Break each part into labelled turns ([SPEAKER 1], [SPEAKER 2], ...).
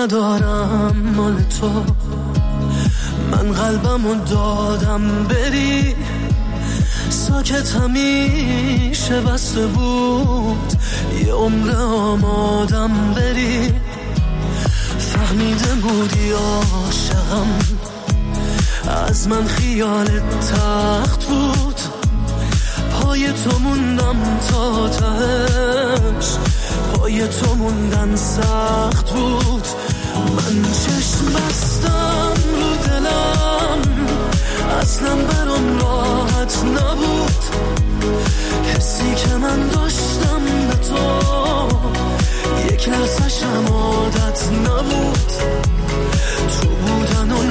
[SPEAKER 1] ندارم مال تو، من قلبمو دادم بری، ساکت همیشه بسته بود، یه عمر آمادم بری، فهمیده بودی عاشقم، از من خیالت تخت بود، پای تو موندم تا تهش، پای تو موندن سخت بود، من چشم بستم رو دلم، اصلا برام راحت نبود، حسی که من داشتم به تو یک لحظه‌شم عادت نبود، تو بودن و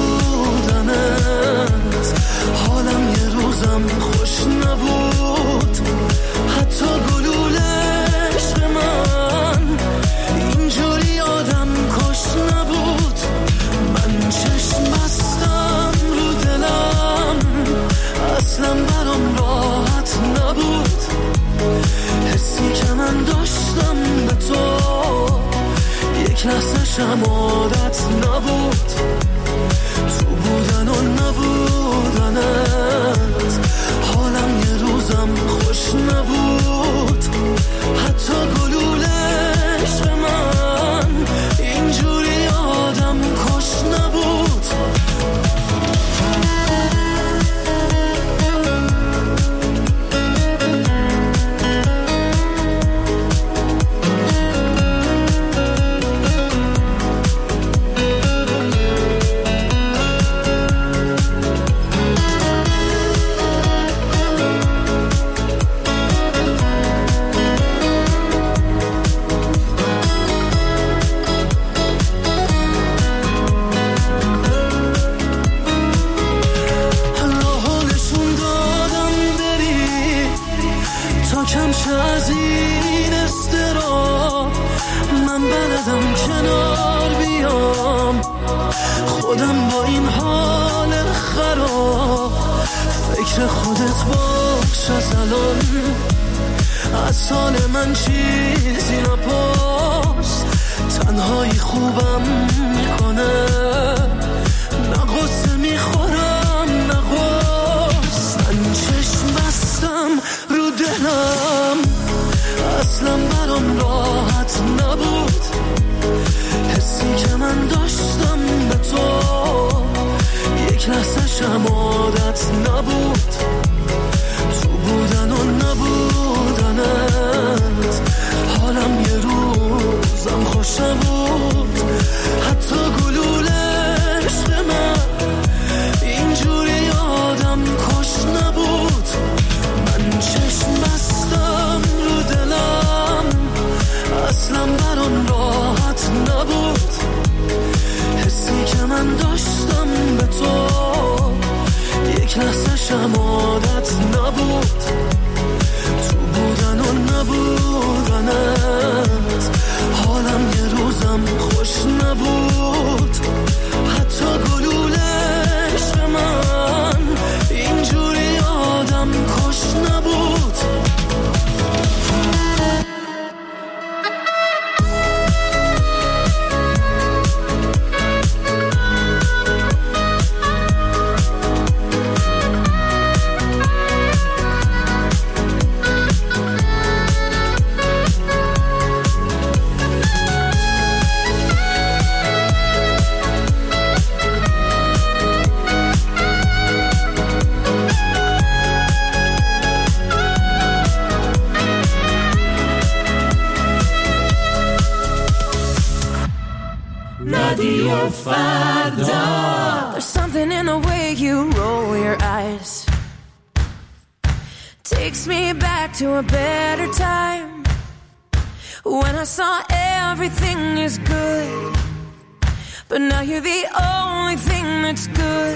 [SPEAKER 1] نبودنت حالم یه روزم خوش نبود، حتی گلوله عشق من اینجوری آدم کش نبود، من چشم بستم رو دلم، اصلا برام راحت نبود، حسی که من داشتم به تو یک لحظه‌شم عادت نبود، تو بودن و نبودنت حالم یه روزم خوش نبود، حتی گلوله عشق من اینجوری آدم کش نبود. از این استراب من بلدم کنار بیام، خودم با این حال خراب، فکر خودت باش از الان، از حال من چیزی نپرس، تنهایی خوبم میکنه، نه غصه میخورم نه غصه، من چشم بستم رو دلم، اصلا برام راحت نبود، حسی که من داشتم به تو یک لحظه‌شم عادت نبود، تو بودن و نبودنت حالم یه روزم خوش نبود، حتی گلوله عشق من اینجوری آدم کش نبود، من چشم بستم رو دلم، اصلا برام راحت نبود، حسی که من داشتم به تو یک لحظه‌شم عادت نبود، تو بودن و نبودنت حالم یه روزم خوش نبود، حتی گلوله عشق من اینجوری آدم کش نبود.
[SPEAKER 2] There's something in the way you roll your eyes, takes me back to a better time, when I saw everything is good, but now you're the only thing that's good,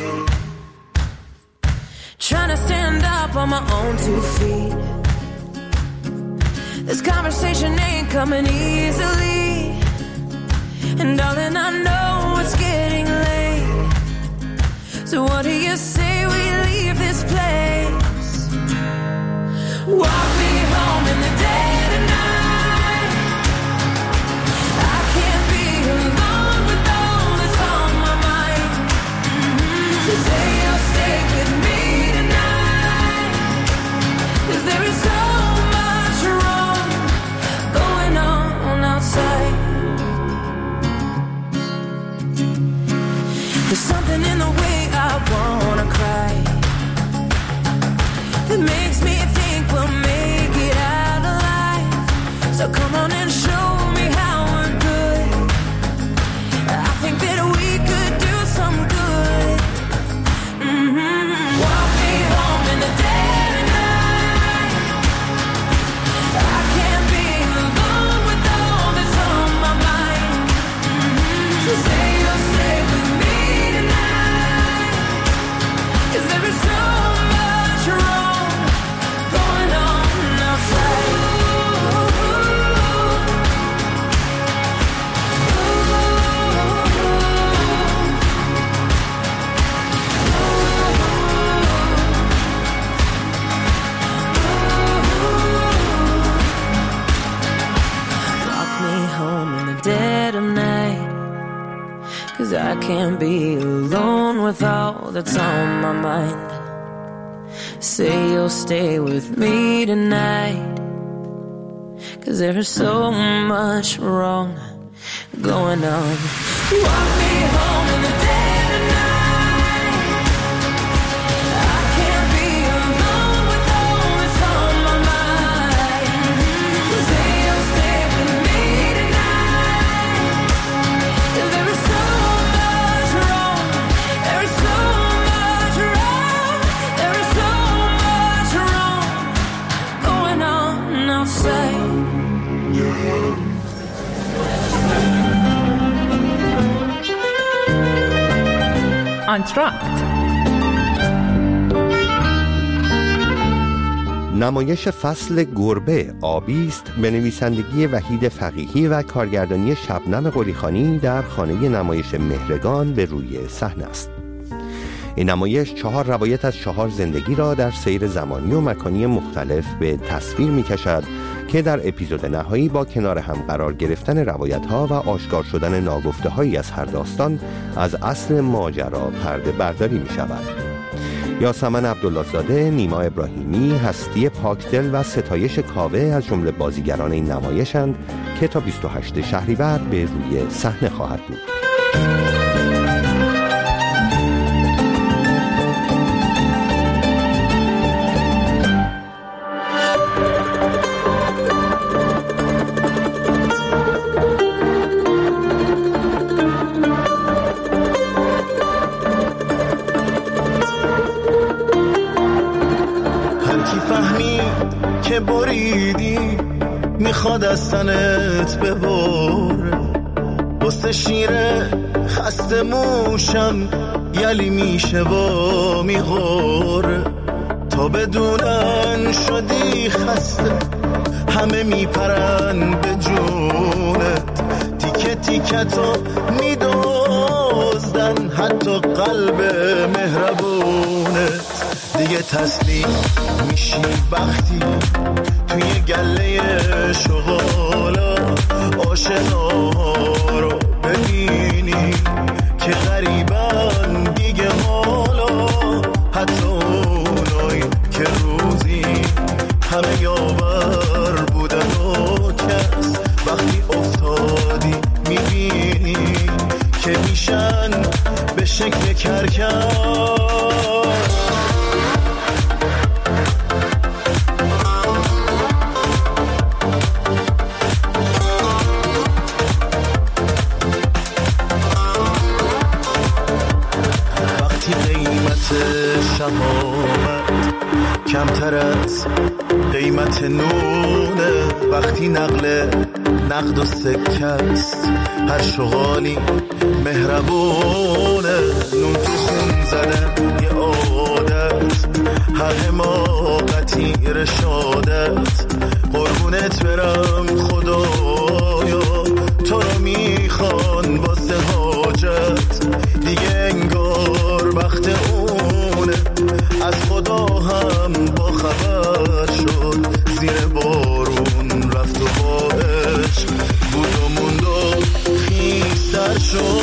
[SPEAKER 2] trying to stand up on my own 2 feet, this conversation ain't coming easily, and darling, I know it's getting late, so what do you say we leave this place? Walk me home in the dead of night, I can't be alone 'cause I can't be alone with all that's on my mind. Say you'll stay with me tonight, 'cause there's so much wrong going on. Walk me home in the dead of night. I can't be alone with all that's on my mind. Say you'll stay with me tonight, 'cause there is so much wrong. There is so much wrong. There is so much wrong going on outside.
[SPEAKER 3] انتراکت،
[SPEAKER 4] نمایش فصل گربه آبی است به نویسندگی وحید فقیهی و کارگردانی شبنم قلیخانی در خانه نمایش مهرگان به روی صحنه است. این نمایش 4 روایت از 4 زندگی را در سیر زمانی و مکانی مختلف به تصویر می کشد که در اپیزود نهایی با کنار هم قرار گرفتن روایت‌ها و آشکار شدن ناگفته‌هایی از هر داستان از اصل ماجرا پرده برداری می شود. یاسمن عبدالله زاده، نیما ابراهیمی، هستی پاکدل و ستایش کاوه از جمله بازیگران این نمایشند که تا 28 شهریور به روی صحنه خواهد بود.
[SPEAKER 1] که بریدی میخواد از تنت ببره، واسه شیره خسته موشم یلی میشه و میغوره، تا بدونن شدی خسته همه میپرن به جونت، تیکه تیکتو میدوزدن حتی قلب مهربونت، دیگه تسلیم میشی وقتی توی گله شغالا آشناها رو ببینی که غریبن دیگه حالا، حتی اونایی که روزی همه یاور بودن و کس وقتی افتادی میبینی که میشن به شکل کرکس. شهامت کمتر از قیمت نونه، وقتی نقد و سکه است هر شغالی مهربونه، نون تو خون زدن یه عادت هر حماقتی رشادت، قربونت برم خدایا تو رو میخوان واسه حاجت، دیگه انگار وقت اونه از خدا هم با خبر شد، زیر بارون رفت و با عشق بود و موند و خیستر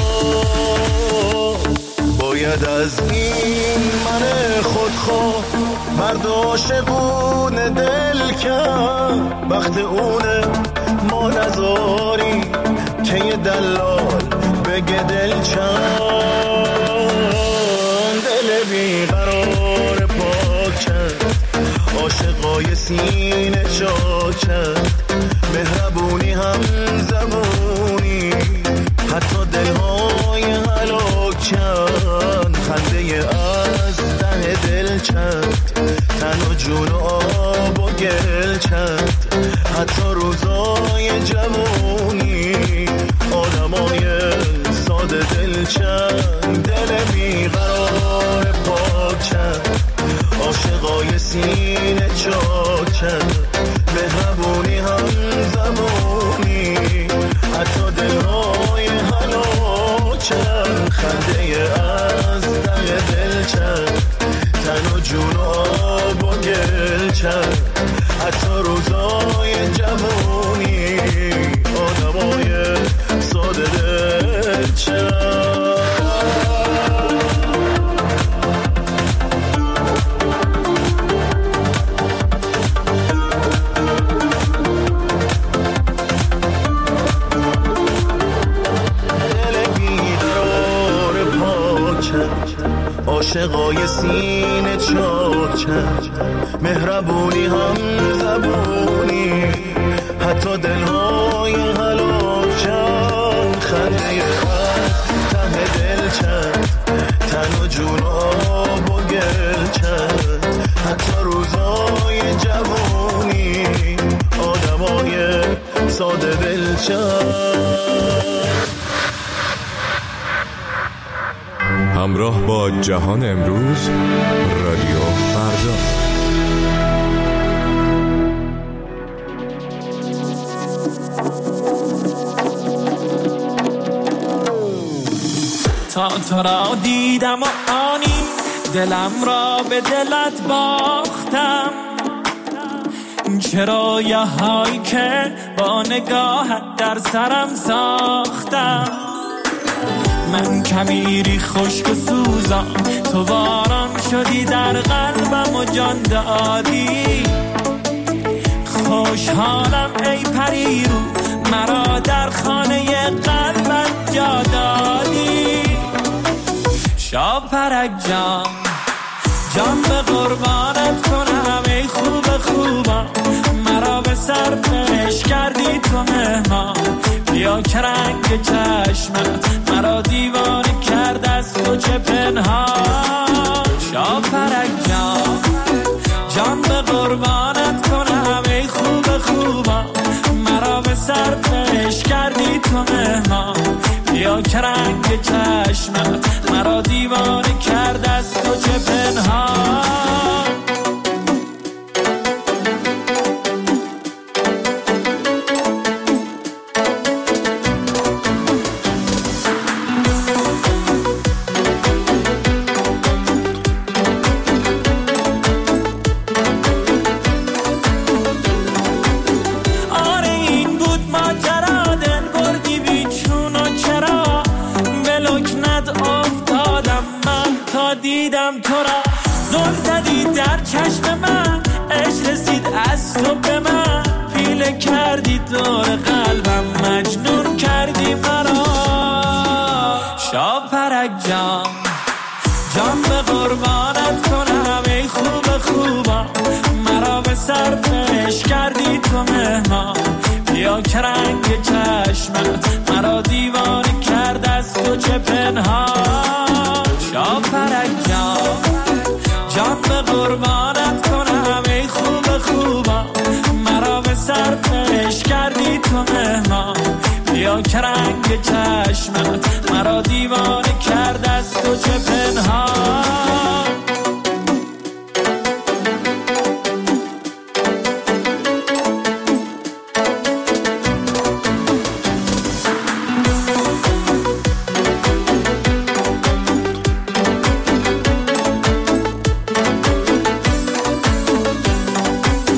[SPEAKER 1] شد، باید از این من خودخواه مرد عاشقونه دل کرد، وقت اونه ما نذاری که یه دلال بگه دل چند، دل بیقرار پاک کرد عاشقای سینه جا کرد، مهربونی هم زبونی حتی دلهای هلاک کرد، خنده از ته دل چند تن و جون و آب و گل چند، حتی روزای جوونی آدمای ساده دل چند، دل بیقرار پاک چند عاشقای سینه چاک چند، مهربونی هم زبونی حتی دلهای هلاک چند، خنده از ته دل چند تن و جون و آب و گل چند، حتی روزای جوونی آدمای ساده دل چند. عاشقای سینه چاچن، مهربونی هم زبونی، حتی دلهای هلاکن، خنده خط ته دل چند، تن و جون آب و گل چند، حتی روزای جوونی، آدمای ساده دل چند.
[SPEAKER 3] همراه با جهان امروز، رادیو فردا.
[SPEAKER 5] تا تو را دیدم و آنی دلم را به دلت باختم، چرا یه هایی که با نگاهت در سرم ساختم. من کمیری خشک و سوزم، تو باران شدی در قلبم و جان دادی. خوشحالم ای پریرو، مرا در خانه قلبت جا دادی. شاپرک جان، جان به قربانت کنم ای خوب خوبم، مرا به صرفش کردی تو مهمان. بیا که رنگ چشمت مرا دیوانه کرد از تو چه پنهان. شاپرک جان، جان به قربانت کنم ای خوب خوبم، مرا به صرفش کردی تو مهمان. بیا که رنگ چشمت مرا دیوانه کرد از تو چه پنهان.